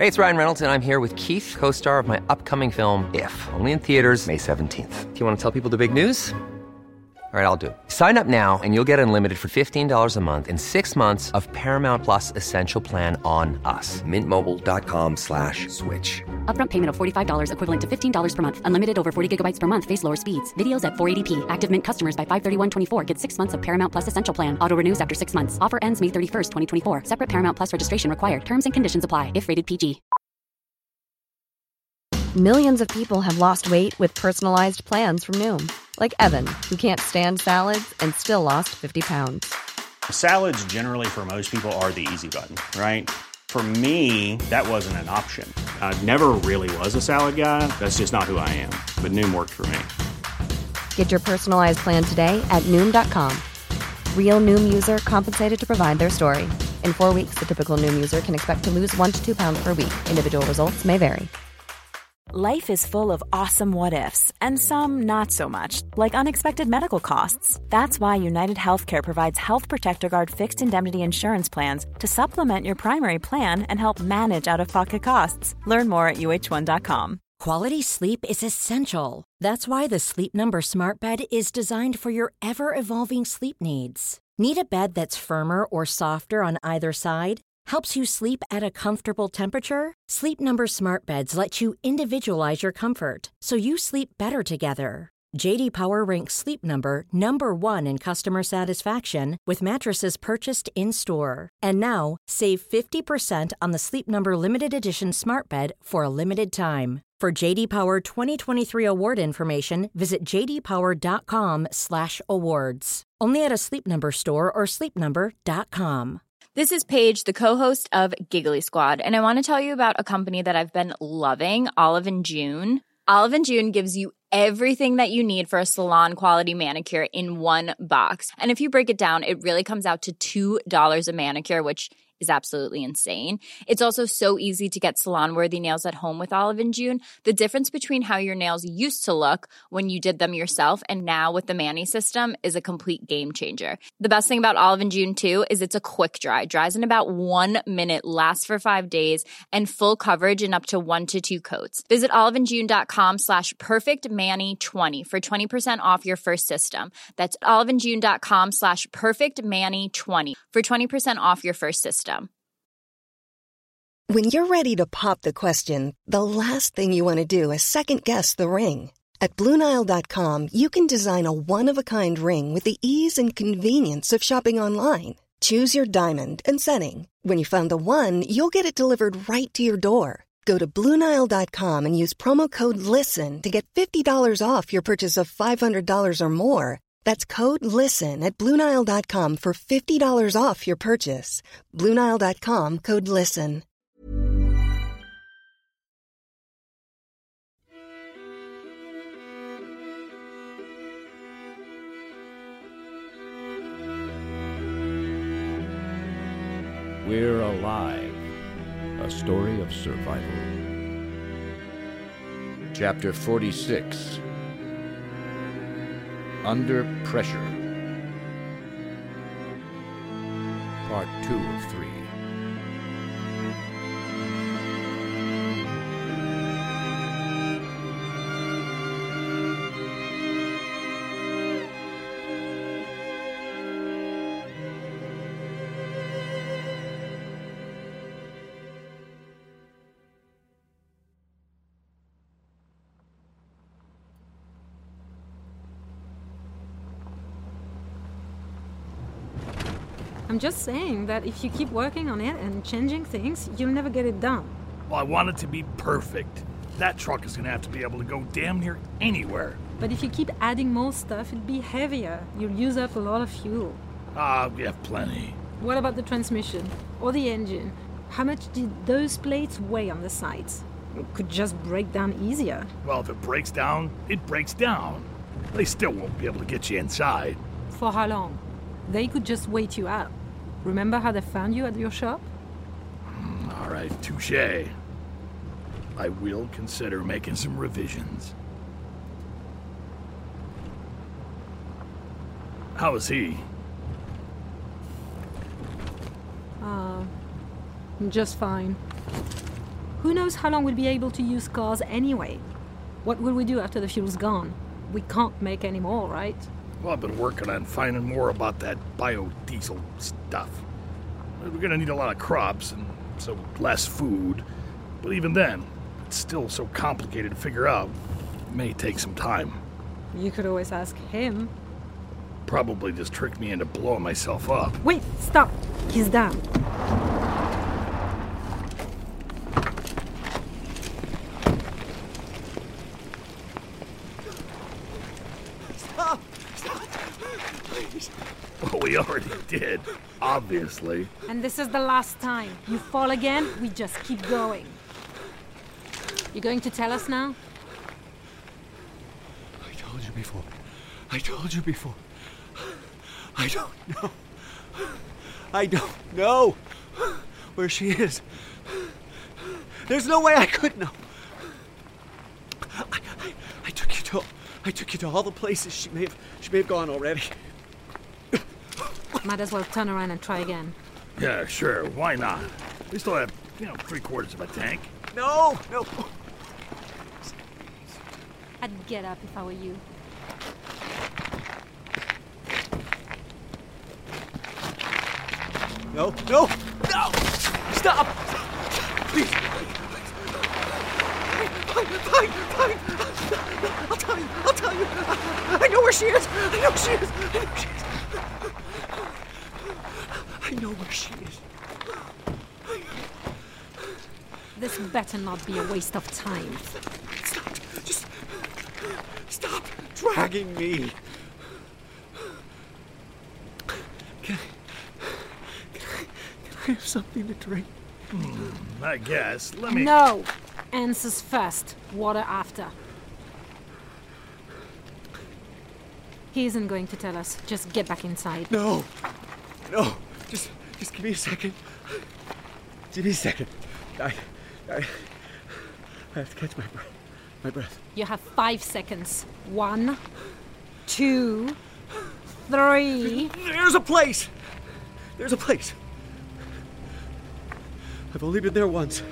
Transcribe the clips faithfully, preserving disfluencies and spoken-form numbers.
Hey, it's Ryan Reynolds, and I'm here with Keith, co-star of my upcoming film, If, only in theaters May seventeenth. Do you want to tell people the big news? All right, I'll do it. Sign up now and you'll get unlimited for fifteen dollars a month and six months of Paramount Plus Essential Plan on us. Mint Mobile dot com slash switch. Upfront payment of forty-five dollars equivalent to fifteen dollars per month. Unlimited over forty gigabytes per month. Face lower speeds. Videos at four eighty p. Active Mint customers by five thirty-one twenty-four get six months of Paramount Plus Essential Plan. Auto renews after six months. Offer ends May thirty-first, twenty twenty-four. Separate Paramount Plus registration required. Terms and conditions apply if rated P G. Millions of people have lost weight with personalized plans from Noom. Like Evan, who can't stand salads and still lost fifty pounds. Salads generally for most people are the easy button, right? For me, that wasn't an option. I never really was a salad guy. That's just not who I am. But Noom worked for me. Get your personalized plan today at Noom dot com. Real Noom user compensated to provide their story. In four weeks, the typical Noom user can expect to lose one to two pounds per week. Individual results may vary. Life is full of awesome what-ifs, and some not so much, like unexpected medical costs. That's why United Healthcare provides Health Protector Guard fixed indemnity insurance plans to supplement your primary plan and help manage out-of-pocket costs. Learn more at U H one dot com. Quality sleep is essential. That's why the Sleep Number Smart Bed is designed for your ever-evolving sleep needs. Need a bed that's firmer or softer on either side? Helps you sleep at a comfortable temperature? Sleep Number Smart Beds let you individualize your comfort, so you sleep better together. J D Power ranks Sleep Number number one in customer satisfaction with mattresses purchased in-store. And now, save fifty percent on the Sleep Number Limited Edition Smart Bed for a limited time. For J D Power twenty twenty-three award information, visit j d power dot com slash awards. Only at a Sleep Number store or sleep number dot com. This is Paige, the co-host of Giggly Squad, and I want to tell you about a company that I've been loving, Olive and June. Olive and June gives you everything that you need for a salon-quality manicure in one box. And if you break it down, it really comes out to two dollars a manicure, which is absolutely insane. It's also so easy to get salon-worthy nails at home with Olive and June. The difference between how your nails used to look when you did them yourself and now with the Mani system is a complete game changer. The best thing about Olive and June, too, is it's a quick dry. Dries in about one minute, lasts for five days, and full coverage in up to one to two coats. Visit oliveandjune.com slash perfectmani20 for twenty percent off your first system. That's oliveandjune.com slash perfectmani20 for twenty percent off your first system. When you're ready to pop the question, the last thing you want to do is second-guess the ring. At Blue Nile dot com, you can design a one-of-a-kind ring with the ease and convenience of shopping online. Choose your diamond and setting. When you find the one, you'll get it delivered right to your door. Go to Blue Nile dot com and use promo code LISTEN to get fifty dollars off your purchase of five hundred dollars or more. That's code LISTEN at Blue Nile dot com for fifty dollars off your purchase. Blue Nile dot com, code LISTEN. We're Alive, a story of survival. Chapter forty-six, Under Pressure. Part two of three. I'm just saying that if you keep working on it and changing things, you'll never get it done. Well, I want it to be perfect. That truck is going to have to be able to go damn near anywhere. But if you keep adding more stuff, it'll be heavier. You'll use up a lot of fuel. Ah, we have plenty. What about the transmission? Or the engine? How much did those plates weigh on the sides? It could just break down easier. Well, if it breaks down, it breaks down. They still won't be able to get you inside. For how long? They could just wait you out. Remember how they found you at your shop? All right, touché. I will consider making some revisions. How is he? Uh, just fine. Who knows how long we'll be able to use cars anyway? What will we do after the fuel's gone? We can't make any more, right? Well, I've been working on finding more about that biodiesel stuff. We're gonna need a lot of crops, and so less food. But even then, it's still so complicated to figure out. It may take some time. You could always ask him. Probably just tricked me into blowing myself up. Wait, stop! He's down. Stop! Stop! Please. Well, we already did, obviously. And this is the last time. You fall again, we just keep going. You going to tell us now? I told you before. I told you before. I don't know. I don't know where she is. There's no way I could know. I, I, I took you to I took you to all the places she may have she may have gone already. Might as well turn around and try again. Yeah, sure. Why not? We still have, you know, three quarters of a tank. No, no. I'd get up if I were you. No, no, no! Stop! Please! Fine, fine, fine! I'll tell you, I'll tell you! I know where she is! I know she is! I know she is! I know where she is. This better not be a waste of time. Stop! Just stop dragging me! Can I... I have something to drink. Hmm, I guess. Let me... No! Answers first, water after. He isn't going to tell us. Just get back inside. No! No! Just just give me a second. Give me a second. I... I... I have to catch my breath. My breath. You have five seconds. One, two, three... There's a place! There's a place. I've only been there once.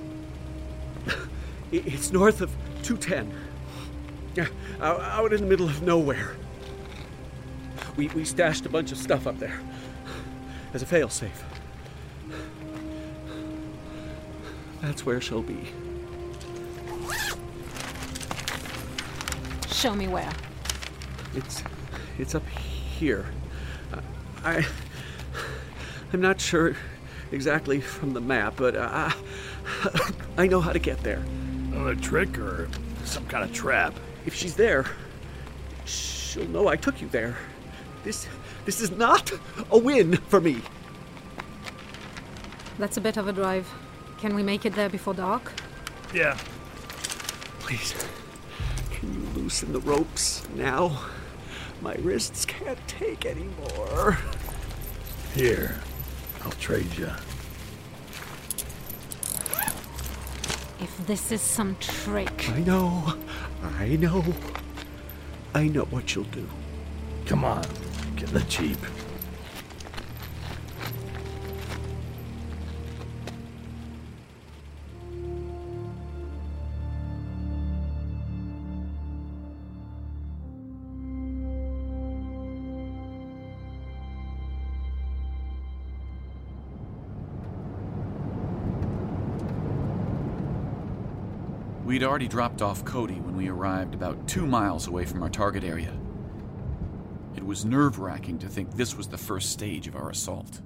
It's north of two ten. Out in the middle of nowhere. We, we stashed a bunch of stuff up there. As a failsafe. That's where she'll be. Show me where. It's... it's up here. I... I'm not sure exactly from the map, but uh, I know how to get there. Another trick or some kind of trap? If she's there, she'll know I took you there. This this is not a win for me. That's a bit of a drive. Can we make it there before dark? Yeah. Please, can you loosen the ropes now? My wrists can't take any more. Here. I'll trade you. If this is some trick... I know. I know. I know what you'll do. Come on. Get in the Jeep. We'd already dropped off Cody when we arrived about two miles away from our target area. It was nerve-wracking to think this was the first stage of our assault.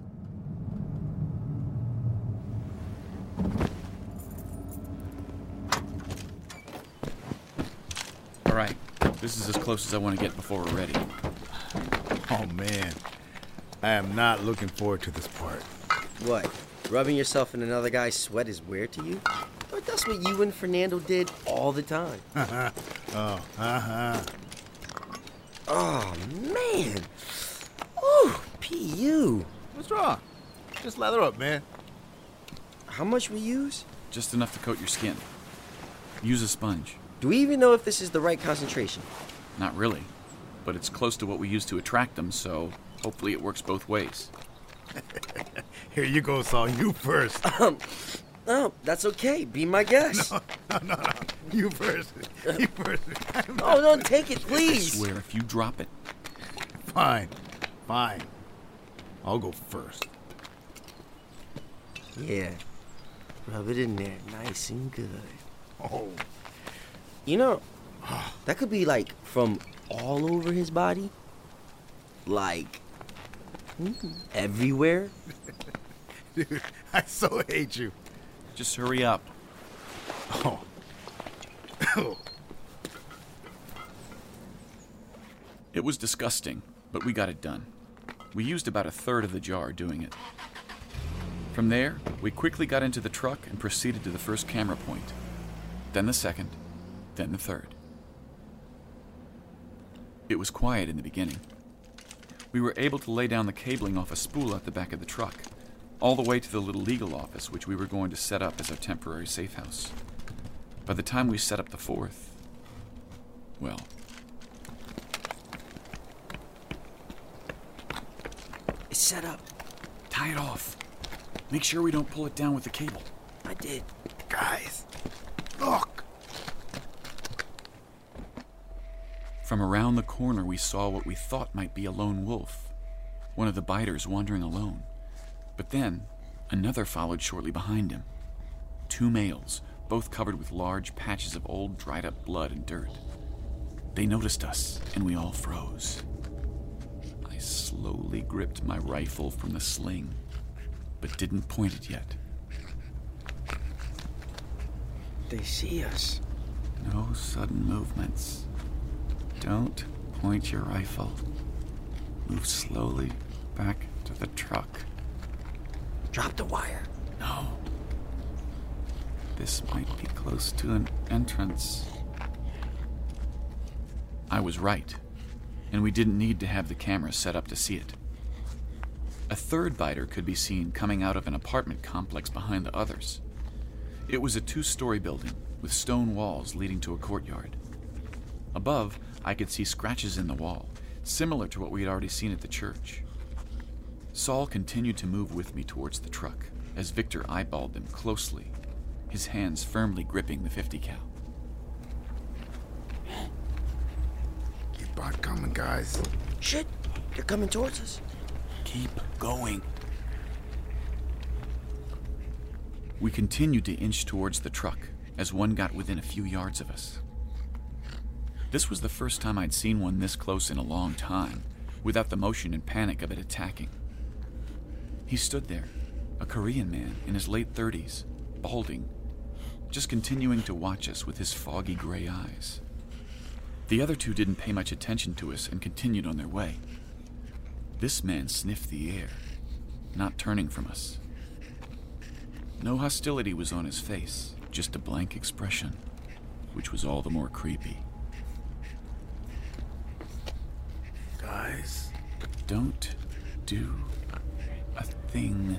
All right, this is as close as I want to get before we're ready. Oh man, I am not looking forward to this part. What? Rubbing yourself in another guy's sweat is weird to you? But that's what you and Fernando did all the time. oh, uh-huh. Oh, man. Ooh, P U. What's wrong? Just lather up, man. How much we use? Just enough to coat your skin. Use a sponge. Do we even know if this is the right concentration? Not really, but it's close to what we use to attract them, so hopefully it works both ways. Here you go, Saul. You first. Um, No, that's okay. Be my guest. No, no, no, no. You first. You first. Oh, don't take it, please. I swear, if you drop it... Fine. Fine. I'll go first. Yeah. Rub it in there nice and good. Oh. You know, that could be, like, from all over his body. Like, everywhere. Dude, I so hate you. Just hurry up. Oh. It was disgusting, but we got it done. We used about a third of the jar doing it. From there, we quickly got into the truck and proceeded to the first camera point. Then the second, then the third. It was quiet in the beginning. We were able to lay down the cabling off a spool at the back of the truck, all the way to the little legal office which we were going to set up as our temporary safe house. By the time we set up the fourth, well... It's set up. Tie it off. Make sure we don't pull it down with the cable. I did. Guys, look. From around the corner, we saw what we thought might be a lone wolf, one of the biters wandering alone. But then, another followed shortly behind him. Two males, both covered with large patches of old, dried-up blood and dirt. They noticed us, and we all froze. I slowly gripped my rifle from the sling, but didn't point it yet. They see us. No sudden movements. Don't point your rifle. Move slowly back to the truck. Drop the wire. No. This might be close to an entrance. I was right, and we didn't need to have the camera set up to see it. A third biter could be seen coming out of an apartment complex behind the others. It was a two-story building with stone walls leading to a courtyard. Above, I could see scratches in the wall, similar to what we had already seen at the church. Saul continued to move with me towards the truck as Victor eyeballed them closely, his hands firmly gripping the fifty cal. Keep on coming, guys. Shit, they're coming towards us. Keep going. We continued to inch towards the truck as one got within a few yards of us. This was the first time I'd seen one this close in a long time, without the motion and panic of it attacking. He stood there, a Korean man in his late thirties, balding, just continuing to watch us with his foggy gray eyes. The other two didn't pay much attention to us and continued on their way. This man sniffed the air, not turning from us. No hostility was on his face, just a blank expression, which was all the more creepy. Guys, don't do a thing.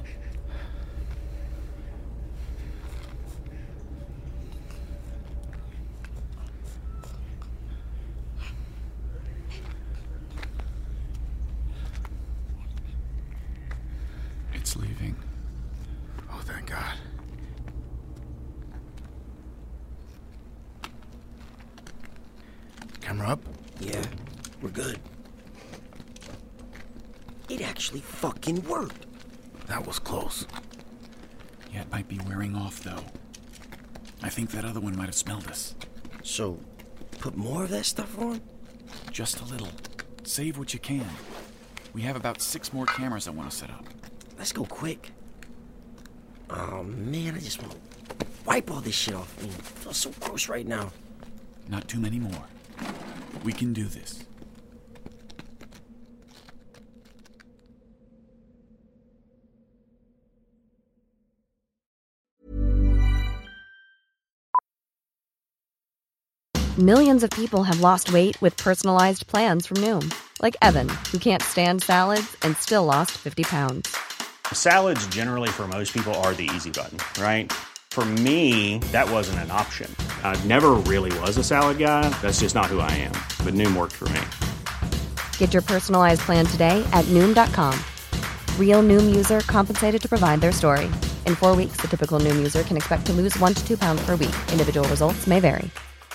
It's leaving. Oh, thank God. Camera up? Yeah, we're good. It actually fucking worked. That was close. Yeah, it might be wearing off, though. I think that other one might have smelled us. So, put more of that stuff on? Just a little. Save what you can. We have about six more cameras I want to set up. Let's go quick. Oh, man, I just want to wipe all this shit off me. It feels so gross right now. Not too many more. We can do this. Millions of people have lost weight with personalized plans from Noom. Like Evan, who can't stand salads and still lost fifty pounds. Salads generally for most people are the easy button, right? For me, that wasn't an option. I never really was a salad guy. That's just not who I am. But Noom worked for me. Get your personalized plan today at Noom dot com. Real Noom user compensated to provide their story. In four weeks, the typical Noom user can expect to lose one to two pounds per week. Individual results may vary.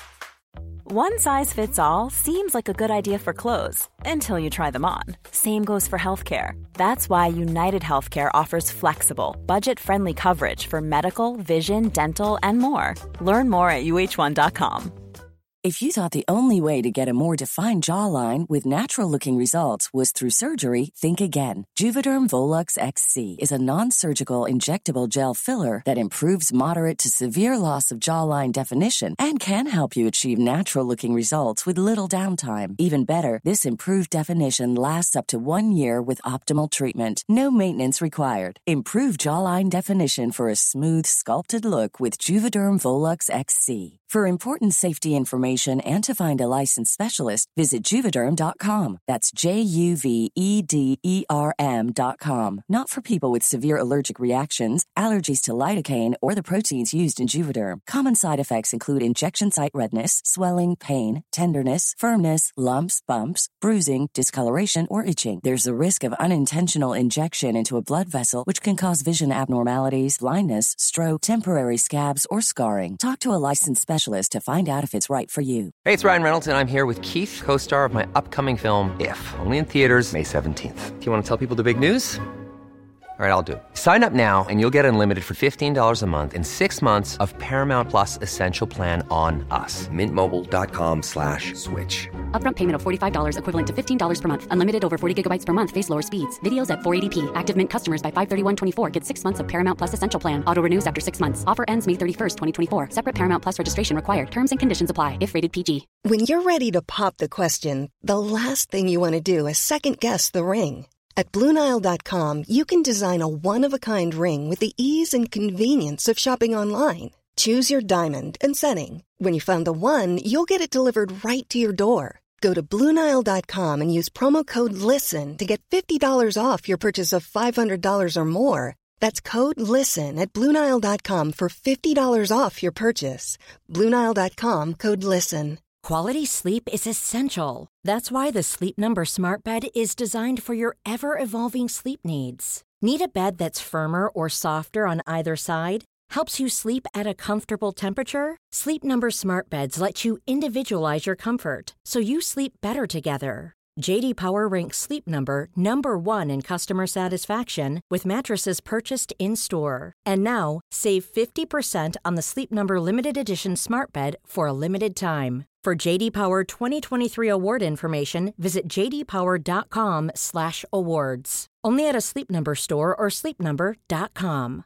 One size fits all seems like a good idea for clothes until you try them on. Same goes for healthcare. That's why United Healthcare offers flexible, budget-friendly coverage for medical, vision, dental, and more. Learn more at U H one dot com. If you thought the only way to get a more defined jawline with natural-looking results was through surgery, think again. Juvederm Volux X C is a non-surgical injectable gel filler that improves moderate to severe loss of jawline definition and can help you achieve natural-looking results with little downtime. Even better, this improved definition lasts up to one year with optimal treatment. No maintenance required. Improve jawline definition for a smooth, sculpted look with Juvederm Volux X C. For important safety information and to find a licensed specialist, visit Juvederm dot com. That's J U V E D E R M dot com. Not for people with severe allergic reactions, allergies to lidocaine, or the proteins used in Juvederm. Common side effects include injection site redness, swelling, pain, tenderness, firmness, lumps, bumps, bruising, discoloration, or itching. There's a risk of unintentional injection into a blood vessel, which can cause vision abnormalities, blindness, stroke, temporary scabs, or scarring. Talk to a licensed specialist to find out if it's right for you. Hey, it's Ryan Reynolds, and I'm here with Keith, co-star of my upcoming film, If, only in theaters May seventeenth. Do you want to tell people the big news? All right, I'll do it. Sign up now and you'll get unlimited for fifteen dollars a month and six months of Paramount Plus Essential Plan on us. Mint Mobile dot com slash switch. Upfront payment of forty-five dollars equivalent to fifteen dollars per month. Unlimited over forty gigabytes per month. Face lower speeds. Videos at four eighty p. Active Mint customers by five thirty-one twenty-four get six months of Paramount Plus Essential Plan. Auto renews after six months. Offer ends May thirty-first, twenty twenty-four. Separate Paramount Plus registration required. Terms and conditions apply if rated P G. When you're ready to pop the question, the last thing you want to do is second-guess the ring. At Blue Nile dot com, you can design a one-of-a-kind ring with the ease and convenience of shopping online. Choose your diamond and setting. When you find the one, you'll get it delivered right to your door. Go to Blue Nile dot com and use promo code LISTEN to get fifty dollars off your purchase of five hundred dollars or more. That's code LISTEN at Blue Nile dot com for fifty dollars off your purchase. Blue Nile dot com, code LISTEN. Quality sleep is essential. That's why the Sleep Number Smart Bed is designed for your ever-evolving sleep needs. Need a bed that's firmer or softer on either side? Helps you sleep at a comfortable temperature? Sleep Number Smart Beds let you individualize your comfort, so you sleep better together. J D Power ranks Sleep Number number one in customer satisfaction with mattresses purchased in-store. And now, save fifty percent on the Sleep Number Limited Edition Smart Bed for a limited time. For J D Power twenty twenty-three award information, visit j d power dot com slash awards. Only at a Sleep Number store or sleep number dot com.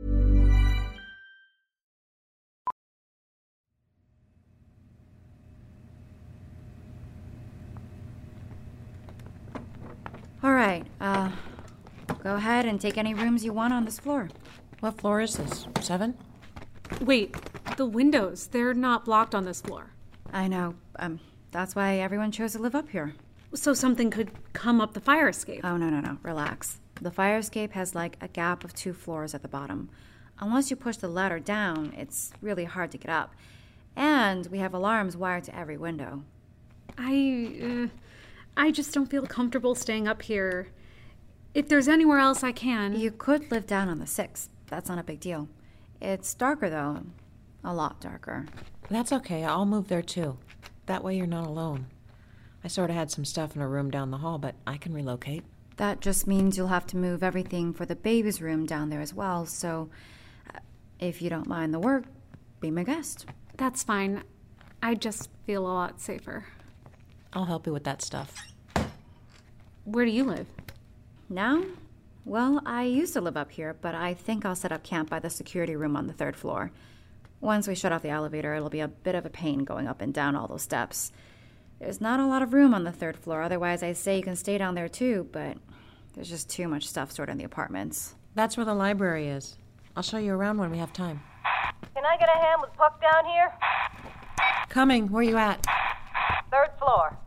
All right, uh, go ahead and take any rooms you want on this floor. What floor is this? Seven? Wait, the windows, they're not blocked on this floor. I know. Um, that's why everyone chose to live up here. So something could come up the fire escape. Oh, no, no, no. Relax. The fire escape has like a gap of two floors at the bottom. Unless you push the ladder down, it's really hard to get up. And we have alarms wired to every window. I, uh, I just don't feel comfortable staying up here. If there's anywhere else I can... You could live down on the sixth. That's not a big deal. It's darker, though. A lot darker. That's okay. I'll move there, too. That way you're not alone. I sort of had some stuff in a room down the hall, but I can relocate. That just means you'll have to move everything for the baby's room down there as well, so uh, if you don't mind the work, be my guest. That's fine. I just feel a lot safer. I'll help you with that stuff. Where do you live? Now? Well, I used to live up here, but I think I'll set up camp by the security room on the third floor. Once we shut off the elevator, it'll be a bit of a pain going up and down all those steps. There's not a lot of room on the third floor, otherwise I'd say you can stay down there too, but there's just too much stuff stored in the apartments. That's where the library is. I'll show you around when we have time. Can I get a hand with Puck down here? Coming. Where you at? Third floor.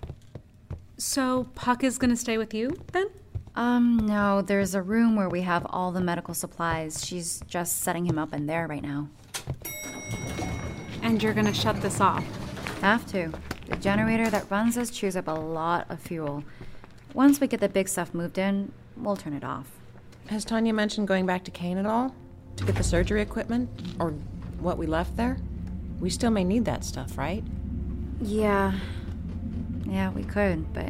So Puck is going to stay with you, then? Um, no, there's a room where we have all the medical supplies. She's just setting him up in there right now. And you're going to shut this off? Have to. The generator that runs this chews up a lot of fuel. Once we get the big stuff moved in, we'll turn it off. Has Tanya mentioned going back to Kane at all? To get the surgery equipment? Or what we left there? We still may need that stuff, right? Yeah. Yeah, we could, but...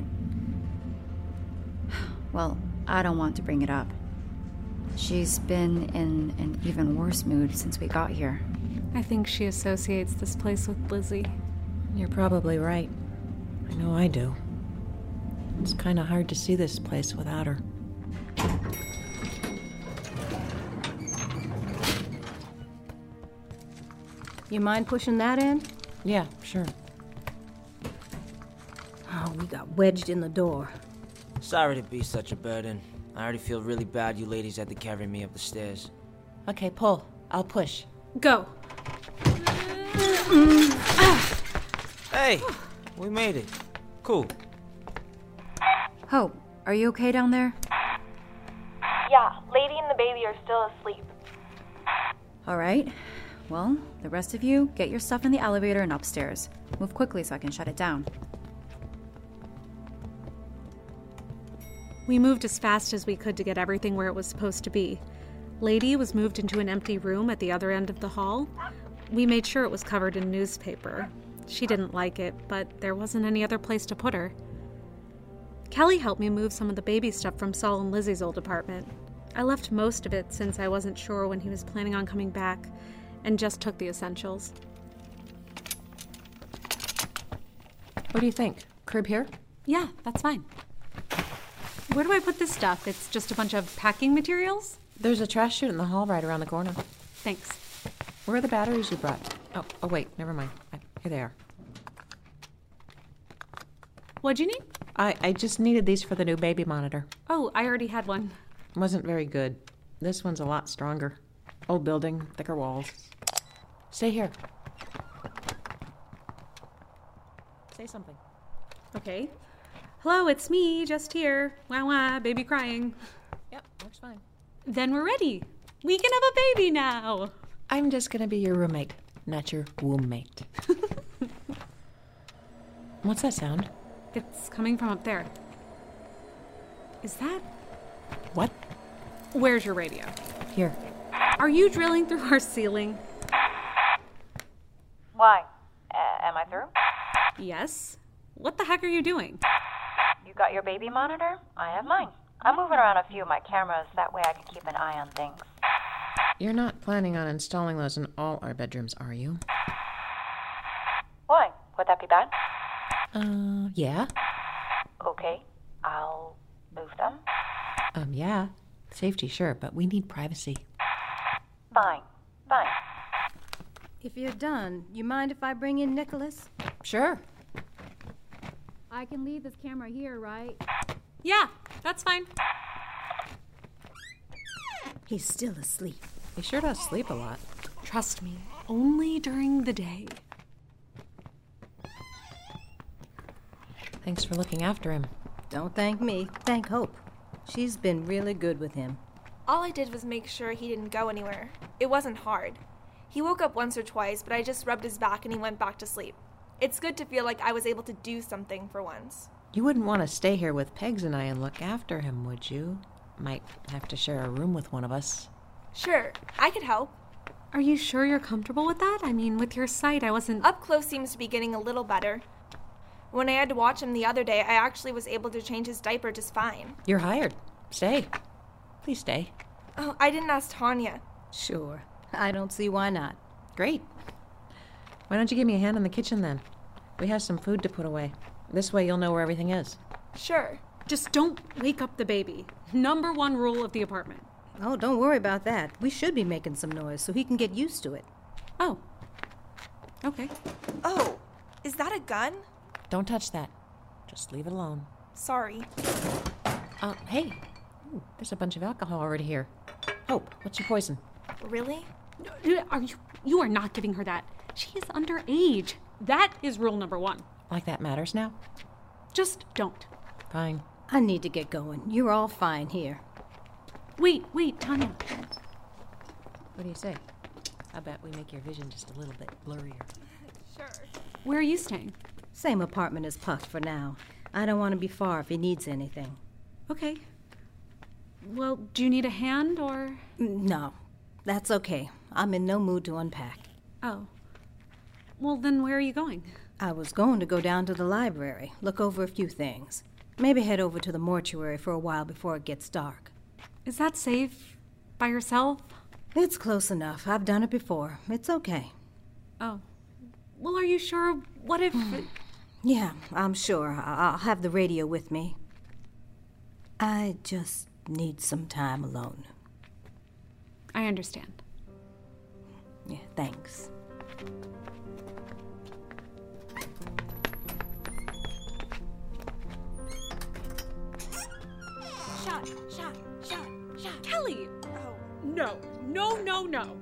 Well, I don't want to bring it up. She's been in an even worse mood since we got here. I think she associates this place with Lizzie. You're probably right. I know I do. It's kind of hard to see this place without her. You mind pushing that in? Yeah, sure. Oh, we got wedged in the door. Sorry to be such a burden. I already feel really bad you ladies had to carry me up the stairs. Okay, pull. I'll push. Go. Hey, we made it. Cool. Hope, are you okay down there? Yeah, Lady and the baby are still asleep. All right. Well, the rest of you, get your stuff in the elevator and upstairs. Move quickly so I can shut it down. We moved as fast as we could to get everything where it was supposed to be. Lady was moved into an empty room at the other end of the hall. We made sure it was covered in newspaper. She didn't like it, but there wasn't any other place to put her. Kelly helped me move some of the baby stuff from Saul and Lizzie's old apartment. I left most of it since I wasn't sure when he was planning on coming back, and just took the essentials. What do you think? Crib here? Yeah, that's fine. Where do I put this stuff? It's just a bunch of packing materials? There's a trash chute in the hall right around the corner. Thanks. Where are the batteries you brought? Oh, oh wait, never mind. I, here they are. What'd you need? I, I just needed these for the new baby monitor. Oh, I already had one. Wasn't very good. This one's a lot stronger. Old building, thicker walls. Stay here. Say something. Okay. Hello, it's me, just here. Wah wah, baby crying. Yep, works fine. Then we're ready. We can have a baby now. I'm just gonna be your roommate, not your womb mate. What's that sound? It's coming from up there. Is that... What? Where's your radio? Here. Are you drilling through our ceiling? Why? Uh, am I through? Yes. What the heck are you doing? You got your baby monitor? I have mine. I'm moving around a few of my cameras, that way I can keep an eye on things. You're not planning on installing those in all our bedrooms, are you? Why? Would that be bad? Uh, yeah. Okay, I'll move them. Um, yeah. Safety, sure, but we need privacy. Fine, fine. If you're done, you mind if I bring in Nicholas? Sure. I can leave this camera here, right? Yeah, that's fine. He's still asleep. He sure does sleep a lot. Trust me, only during the day. Thanks for looking after him. Don't thank me. Thank Hope. She's been really good with him. All I did was make sure he didn't go anywhere. It wasn't hard. He woke up once or twice, but I just rubbed his back and he went back to sleep. It's good to feel like I was able to do something for once. You wouldn't want to stay here with Pegs and I and look after him, would you? Might have to share a room with one of us. Sure, I could help. Are you sure you're comfortable with that? I mean, with your sight, I wasn't... Up close seems to be getting a little better. When I had to watch him the other day, I actually was able to change his diaper just fine. You're hired. Stay. Please stay. Oh, I didn't ask Tanya. Sure. I don't see why not. Great. Why don't you give me a hand in the kitchen then? We have some food to put away. This way you'll know where everything is. Sure. Just don't wake up the baby. Number one rule of the apartment. Oh, don't worry about that. We should be making some noise so he can get used to it. Oh. Okay. Oh, is that a gun? Don't touch that. Just leave it alone. Sorry. Uh, hey. Ooh, there's a bunch of alcohol already here. Hope, what's your poison? Really? Are you... You are not giving her that. She is underage. That is rule number one. Like that matters now? Just don't. Fine. I need to get going. You're all fine here. Wait, wait, Tanya. What do you say? I bet we make your vision just a little bit blurrier. Sure. Where are you staying? Same apartment as Puck for now. I don't want to be far if he needs anything. Okay. Well, do you need a hand, or...? No. That's okay. I'm in no mood to unpack. Oh. Well, then where are you going? I was going to go down to the library, look over a few things. Maybe head over to the mortuary for a while before it gets dark. Is that safe? By yourself? It's close enough. I've done it before. It's okay. Oh. Well, are you sure? What if... Yeah, I'm sure. I- I'll have the radio with me. I just need some time alone. I understand. Yeah, thanks. Shot, shot, shot, shot. Kelly! Oh. No, no, no, no.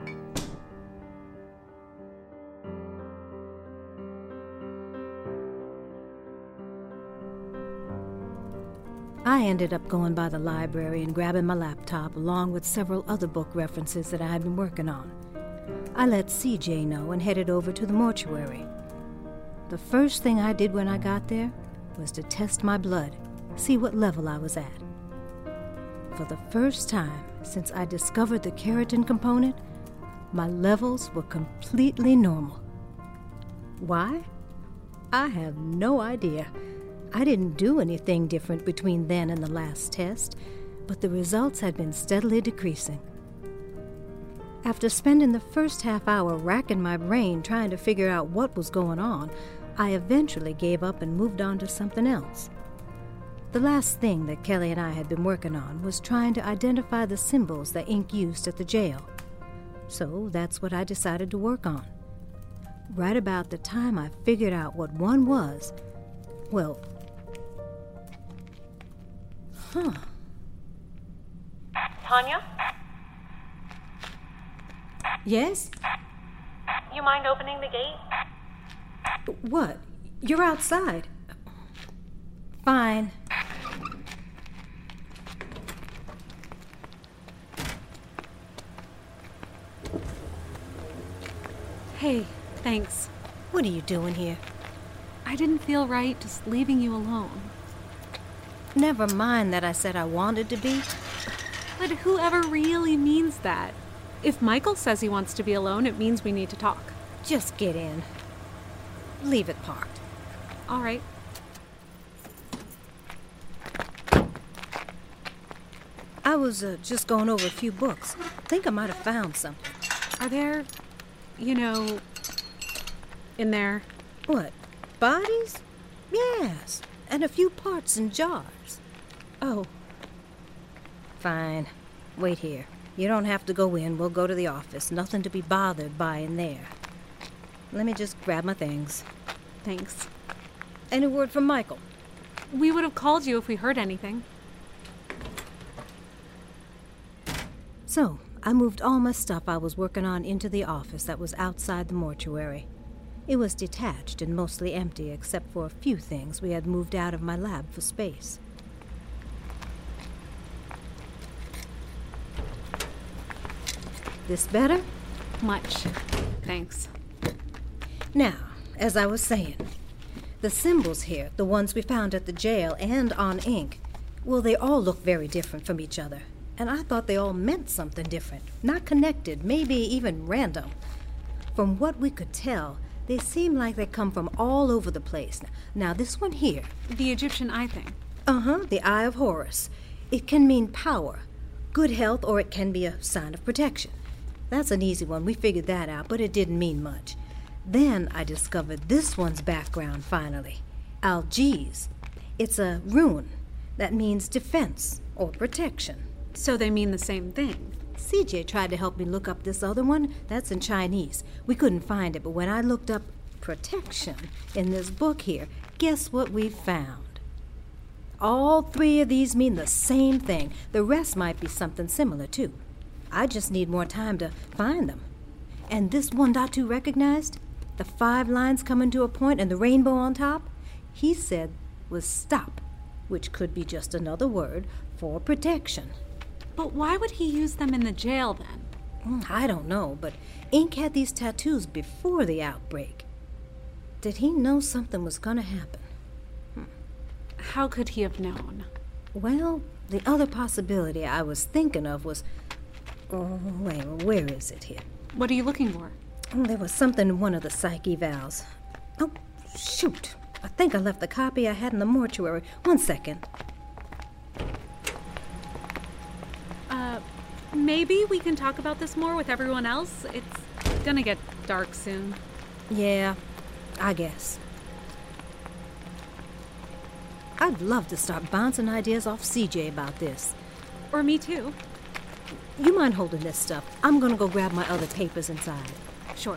I ended up going by the library and grabbing my laptop along with several other book references that I had been working on. I let C J know and headed over to the mortuary. The first thing I did when I got there was to test my blood, see what level I was at. For the first time since I discovered the keratin component, my levels were completely normal. Why? I have no idea. I didn't do anything different between then and the last test, but the results had been steadily decreasing. After spending the first half hour racking my brain trying to figure out what was going on, I eventually gave up and moved on to something else. The last thing that Kelly and I had been working on was trying to identify the symbols that Ink used at the jail. So that's what I decided to work on. Right about the time I figured out what one was, well, huh. Tanya? Yes? You mind opening the gate? What? You're outside. Fine. Hey, thanks. What are you doing here? I didn't feel right just leaving you alone. Never mind that I said I wanted to be. But whoever really means that? If Michael says he wants to be alone, it means we need to talk. Just get in. Leave it parked. All right. I was uh, just going over a few books. Think I might have found something. Are there, you know, in there? What? Bodies? Yes. And a few parts in jars. Oh. Fine. Wait here. You don't have to go in. We'll go to the office. Nothing to be bothered by in there. Let me just grab my things. Thanks. Any word from Michael? We would have called you if we heard anything. So, I moved all my stuff I was working on into the office that was outside the mortuary. It was detached and mostly empty except for a few things we had moved out of my lab for space. This better? Much. Thanks. Now, as I was saying, the symbols here, the ones we found at the jail and on Ink, well, they all look very different from each other. And I thought they all meant something different, not connected, maybe even random. From what we could tell, they seem like they come from all over the place. Now, this one here... The Egyptian eye thing. Uh-huh, the Eye of Horus. It can mean power, good health, or it can be a sign of protection. That's an easy one. We figured that out, but it didn't mean much. Then I discovered this one's background, finally. Algiz. It's a rune that means defense or protection. So they mean the same thing. C J tried to help me look up this other one. That's in Chinese. We couldn't find it, but when I looked up protection in this book here, guess what we found? All three of these mean the same thing. The rest might be something similar, too. I just need more time to find them. And this one dot two recognized? The five lines coming to a point and the rainbow on top? He said was stop, which could be just another word for protection. But why would he use them in the jail, then? I don't know, but Ink had these tattoos before the outbreak. Did he know something was going to happen? Hmm. How could he have known? Well, the other possibility I was thinking of was... Oh, wait, where is it here? What are you looking for? Oh, there was something in one of the psych evals. Oh, shoot. I think I left the copy I had in the mortuary. One second. Uh, maybe we can talk about this more with everyone else? It's gonna get dark soon. Yeah, I guess. I'd love to start bouncing ideas off C J about this. Or me too. You mind holding this stuff? I'm gonna go grab my other papers inside. Sure.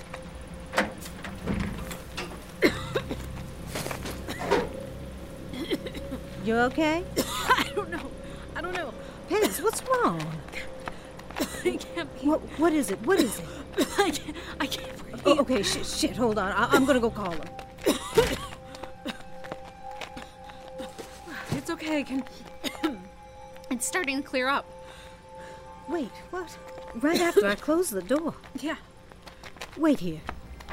You okay? I don't know. I don't know. Pez, what's wrong? I can't be. What, what is it? What is it? I can't, I can't breathe. Oh, okay, shit, shit, hold on. I, I'm gonna go call him. It's okay. I can. It's starting to clear up. Wait, what? Right after I closed the door. Yeah. Wait here.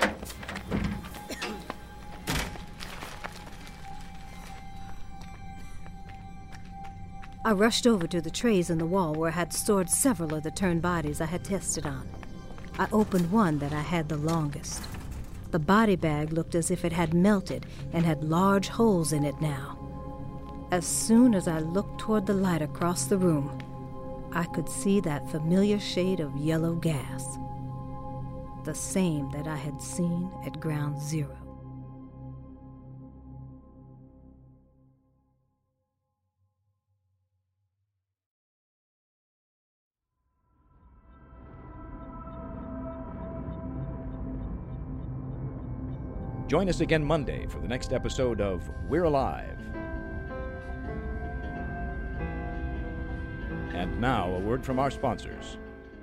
I rushed over to the trays in the wall where I had stored several of the turned bodies I had tested on. I opened one that I had the longest. The body bag looked as if it had melted and had large holes in it now. As soon as I looked toward the light across the room, I could see that familiar shade of yellow gas. The same that I had seen at Ground Zero. Join us again Monday for the next episode of We're Alive. And now, a word from our sponsors.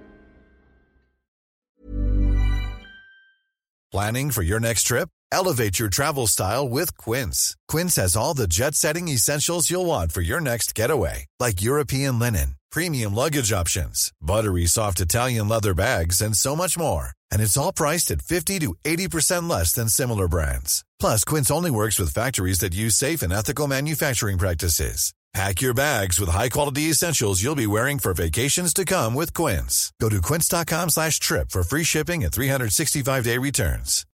Planning for your next trip? Elevate your travel style with Quince. Quince has all the jet-setting essentials you'll want for your next getaway, like European linen, premium luggage options, buttery soft Italian leather bags, and so much more. And it's all priced at fifty to eighty percent less than similar brands. Plus, Quince only works with factories that use safe and ethical manufacturing practices. Pack your bags with high-quality essentials you'll be wearing for vacations to come with Quince. Go to quince.com slash trip for free shipping and three sixty-five day returns.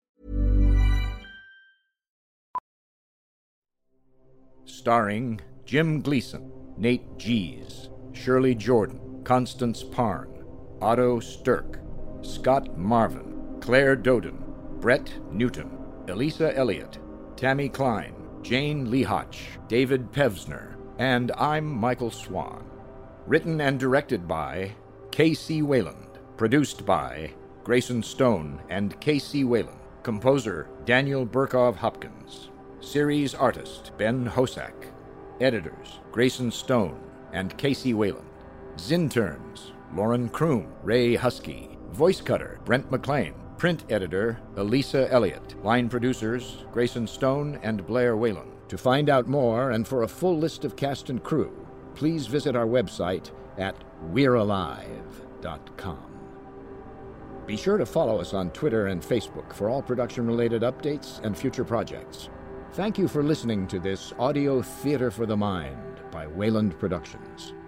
Starring Jim Gleason, Nate Gies, Shirley Jordan, Constance Parn, Otto Stirk, Scott Marvin, Claire Doden, Brett Newton, Elisa Elliott, Tammy Klein, Jane Lehoch, David Pevsner, and I'm Michael Swan. Written and directed by K C Wayland. Produced by Grayson Stone and K C Wayland. Composer Daniel Burkov Hopkins. Series artist Ben Hosack. Editors Grayson Stone and K C Wayland. Zinterns Lauren Kroom, Ray Husky. Voice cutter Brent McLean. Print editor Elisa Elliott. Line producers Grayson Stone and Blair Whalen. To find out more and for a full list of cast and crew, please visit our website at we're alive dot com. Be sure to follow us on Twitter and Facebook for all production-related updates and future projects. Thank you for listening to this audio theater for the mind by Wayland Productions.